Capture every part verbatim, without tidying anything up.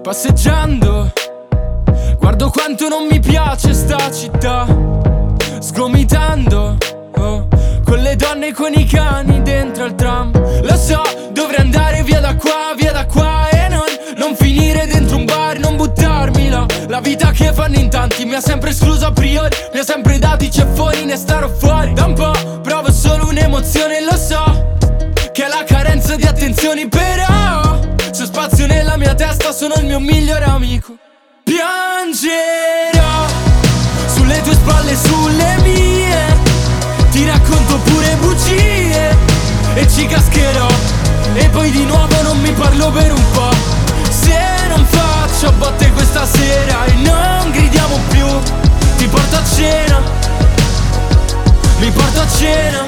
Passeggiando, guardo quanto non mi piace sta città. Sgomitando, oh, con le donne e con i cani dentro al tram. Lo so, dovrei andare via da qua, via da qua e non, non finire dentro un bar, non buttarmi là. La vita che fanno in tanti mi ha sempre escluso a priori, mi ha sempre dato i ceffoni, ne starò fuori. Da un po' provo solo un'emozione, lo so, che è la carenza di attenzioni. Però c'è spazio nella mia testa, sono il mio migliore amico. Piangerò sulle tue spalle, sulle mie, ti racconto pure bugie e ci cascherò. E poi di nuovo non mi parlo per un po'. Se non faccio a botte questa sera e non gridiamo più, ti porto a cena, mi porto a cena.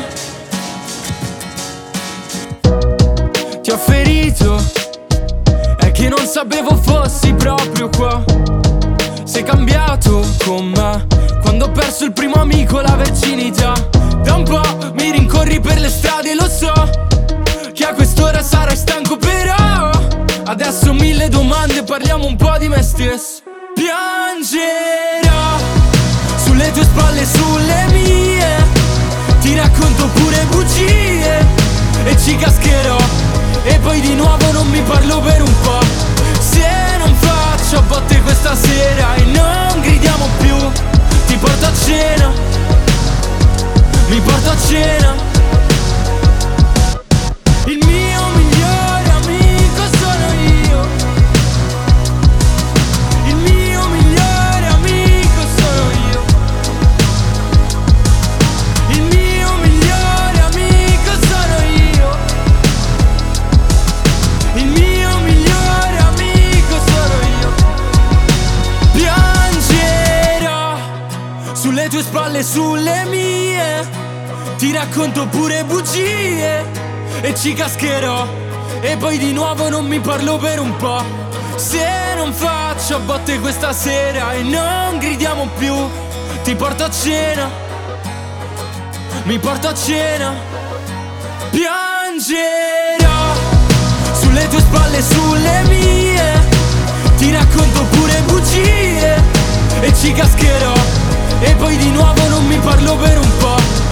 Ti ho ferito, è che non sapevo fossi proprio qua. Sei cambiato con me quando ho perso il primo amico, la verginità. Da un po' mi rincorri per le strade, lo so che a quest'ora sarai stanco, però adesso mille domande, parliamo un po' di me stesso. Piangerò sulle tue spalle, sulle mie, ti racconto pure bugie e ci cascherò. E poi di nuovo non mi parlo per un po'. Se non faccio a botte questa sera e non gridiamo più, ti porto a cena, mi porto a cena. Il mio migliore amico sono io. Il mio migliore amico sono io. Il mio migliore amico sono io. Il mio migliore amico sono io. Piangerò sulle tue spalle, sulle mie, ti racconto pure bugie e ci cascherò. E poi di nuovo non mi parlo per un po'. Se non faccio a botte questa sera e non gridiamo più, ti porto a cena, mi porto a cena. Piangerò sulle tue spalle, sulle mie, ti racconto pure bugie e ci cascherò. E poi di nuovo non mi parlo per un po'.